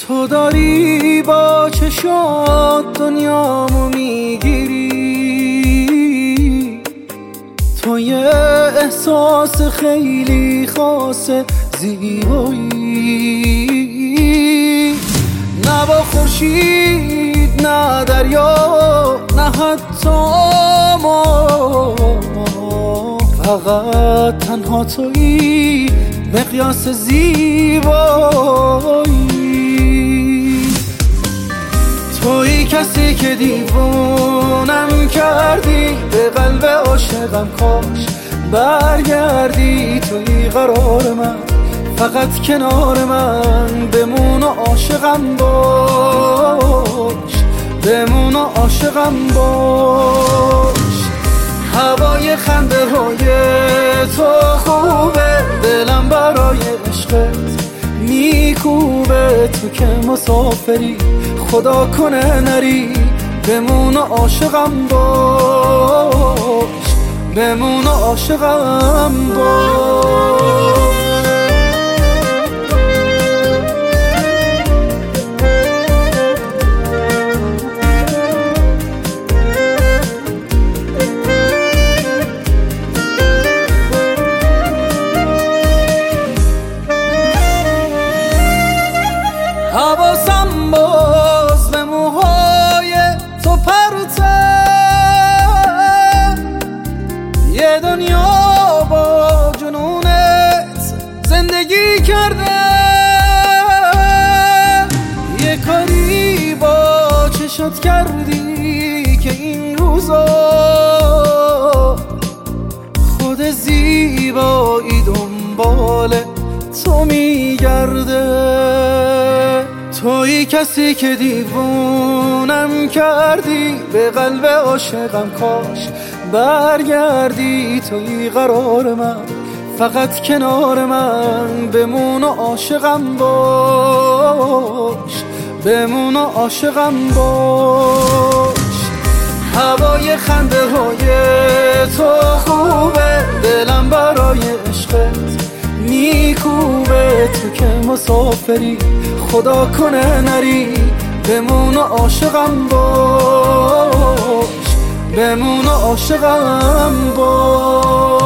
تو داری با چشات دنیامو میگیری، تو یه احساس خیلی خاصه زیبایی، نه با خورشید نه دریا نه حتی ما، فقط تنها تویی مقیاس زیبایی. تویی کسی که دیوونم کردی، به قلب عاشقم کاش برگردی. تویی قرار من، فقط کنار من بمون و عاشقم باش، بمون و عاشقم باش. هوای خنده های تو خوبه، دلم برای عشقت میکوبه. تو که مسافری خدا کنه نری، بمون و عاشقم باش، بمون و عاشقم باش. حواسم باز به موهای تو پرته، یه دنیا با جنونت زندگی کرده، یه کاری با چشات کردی که این روزا خود زیبایی دنبال تو میگرده. تویی کسی که دیوونم کردی، به قلب عاشقم کاش برگردی. تویی قرار من، فقط کنار من بمون و عاشقم باش، بمون و عاشقم باش. هوای خنده های تو خوبه، دلم برای عشقت میکوبه. تو که مسافری خدا کنه نری، بمون و عاشقم باش، بمون و عاشقم باش.